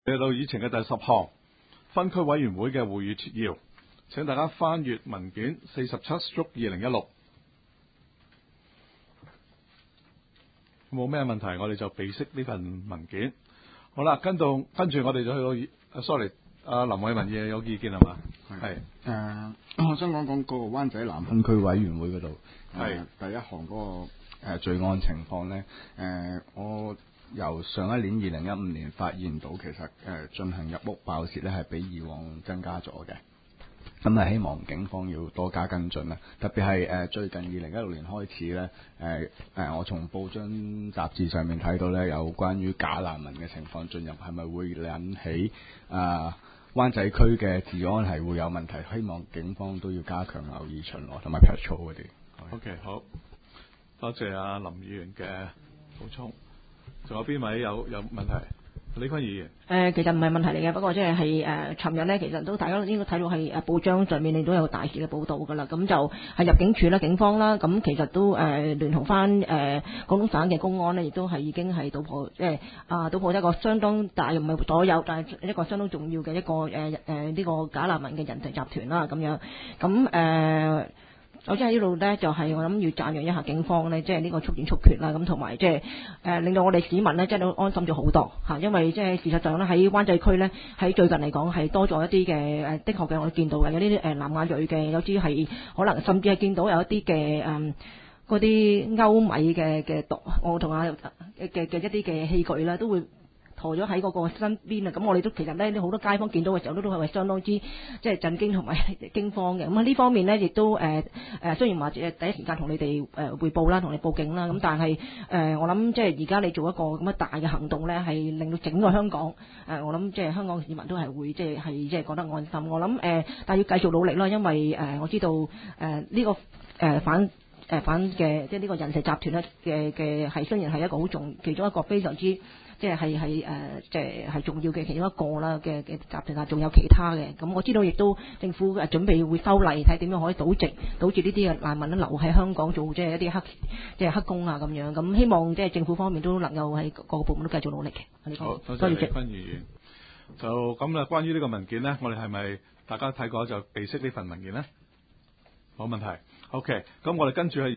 嚟到議程嘅第10項，分區委員會嘅會議摘要，請大家翻閱文件47/2016。冇咩問題，我哋就備悉呢份文件。好啦，跟住我哋就去到，sorry， 林偉文嘢有意見係嘛？係。 我想講嗰個灣仔南分區委員會嗰度，第一項嗰個罪案情況咧，我由上一年2015年發現到，其實進行入屋爆竊咧係比以往增加咗嘅。咁係希望警方要多加跟進啦，特別係最近2016年開始咧，我從報章雜誌上面睇到咧，有關於假難民嘅情況進入，係咪會引起灣仔區嘅治安係會有問題？希望警方都要加強留意巡邏同埋 patrol 嗰啲。 OK， 好，多謝阿林議員嘅補充。仲有邊位有問題？李坤議員。 其實唔係問題嚟嘅，不過即係尋日咧，其實都大家都應該睇到係報章上面你都有大肆嘅報導㗎啦。咁就係入境處啦、警方啦，咁其實都聯同翻廣東省嘅公安呢，亦都係已經係搗破，搗破一個相當大，唔係所有，但係一個相當重要嘅一個呢個假難民嘅人質集團啦，咁樣咁我即係呢度咧，就係我諗要讚揚一下警方咧，即係呢個速戰速決啦，咁同埋即係令到我哋市民咧，即係都安心咗好多嚇，因為即係事實上咧喺灣仔區咧，喺最近嚟講係多咗一啲嘅的確嘅，我哋見到嘅有啲南亞裔嘅，有啲係可能甚至係見到有一啲嘅嗰啲歐米嘅毒，我同嘅一啲嘅器具啦，都會馱咗喺嗰個身邊啊！咁我哋都其實咧，好多街坊見到嘅時候都係相當之即係震驚同埋驚慌嘅。咁喺呢方面呢，亦都雖然話第一時間同你哋匯報啦，同你報警啦，咁但係我諗即係而家你做一個咁樣大嘅行動咧，係令到整個香港我諗即係香港市民都係會即係覺得安心。我諗但係要繼續努力啦，因為我知道呢個反嘅即係呢個人蛇集團咧嘅係雖然係一個好其中一個非常之即係重要嘅其中一個啦嘅集團啊，仲有其他嘅。咁我知道亦都政府準備會修例，睇點樣可以堵住呢啲嘅難民留喺香港做即係一啲黑工啊咁樣。咁希望即係政府方面都能夠喺各個部門都繼續努力嘅。 好，多謝李坤議員。就咁啦，關於呢個文件呢，我哋係咪大家睇過就備悉呢份文件呢？冇問題。OK，咁我哋跟住係。